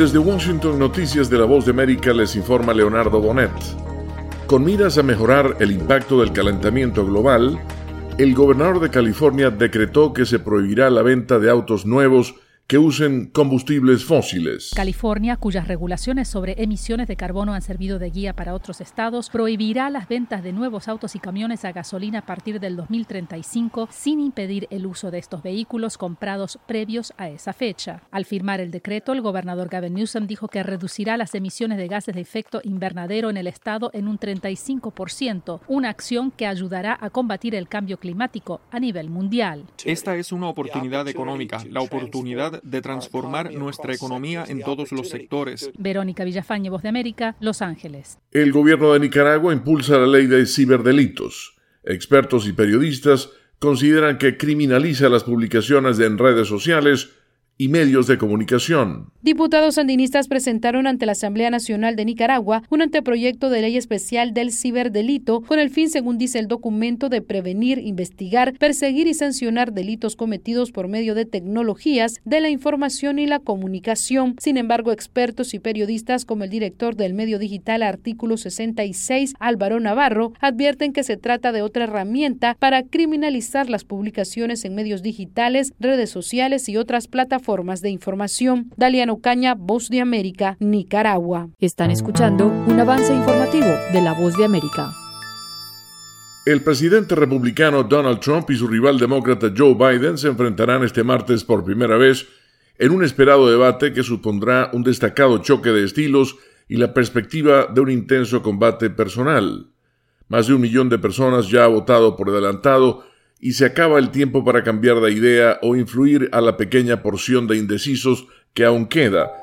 Desde Washington, Noticias de la Voz de América, les informa Leonardo Bonet. Con miras a mejorar el impacto del calentamiento global, el gobernador de California decretó que se prohibirá la venta de autos nuevos que usen combustibles fósiles. California, cuyas regulaciones sobre emisiones de carbono han servido de guía para otros estados, prohibirá las ventas de nuevos autos y camiones a gasolina a partir del 2035, sin impedir el uso de estos vehículos comprados previos a esa fecha. Al firmar el decreto, el gobernador Gavin Newsom dijo que reducirá las emisiones de gases de efecto invernadero en el estado en un 35%, una acción que ayudará a combatir el cambio climático a nivel mundial. Esta es una oportunidad económica, la oportunidad de transformar nuestra economía en todos los sectores. Verónica Villafañe, Voz de América, Los Ángeles. El gobierno de Nicaragua impulsa la ley de ciberdelitos. Expertos y periodistas consideran que criminaliza las publicaciones en redes sociales y medios de comunicación. Diputados sandinistas presentaron ante la Asamblea Nacional de Nicaragua un anteproyecto de ley especial del ciberdelito con el fin, según dice el documento, de prevenir, investigar, perseguir y sancionar delitos cometidos por medio de tecnologías de la información y la comunicación. Sin embargo, expertos y periodistas como el director del medio digital Artículo 66, Álvaro Navarro, advierten que se trata de otra herramienta para criminalizar las publicaciones en medios digitales, redes sociales y otras plataformas de información. Daliano Caña, Voz de América, Nicaragua. Están escuchando un avance informativo de la Voz de América. El presidente republicano Donald Trump y su rival demócrata Joe Biden se enfrentarán este martes por primera vez en un esperado debate que supondrá un destacado choque de estilos y la perspectiva de un intenso combate personal. Más de 1 millón de personas ya ha votado por adelantado y se acaba el tiempo para cambiar de idea o influir a la pequeña porción de indecisos que aún queda.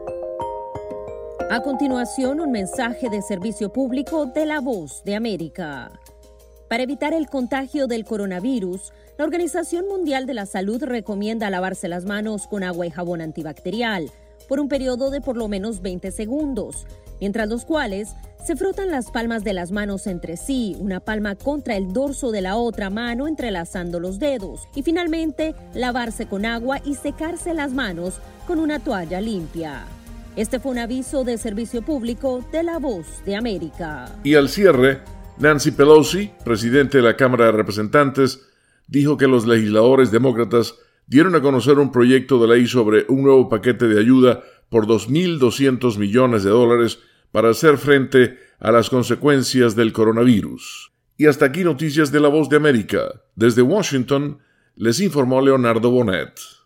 A continuación, un mensaje de servicio público de la Voz de América. Para evitar el contagio del coronavirus, la Organización Mundial de la Salud recomienda lavarse las manos con agua y jabón antibacterial por un periodo de por lo menos 20 segundos, mientras los cuales se frotan las palmas de las manos entre sí, una palma contra el dorso de la otra mano entrelazando los dedos, y finalmente lavarse con agua y secarse las manos con una toalla limpia. Este fue un aviso de servicio público de la Voz de América. Y al cierre, Nancy Pelosi, presidente de la Cámara de Representantes, dijo que los legisladores demócratas dieron a conocer un proyecto de ley sobre un nuevo paquete de ayuda por $2.200 millones para hacer frente a las consecuencias del coronavirus. Y hasta aquí Noticias de la Voz de América. Desde Washington, les informó Leonardo Bonet.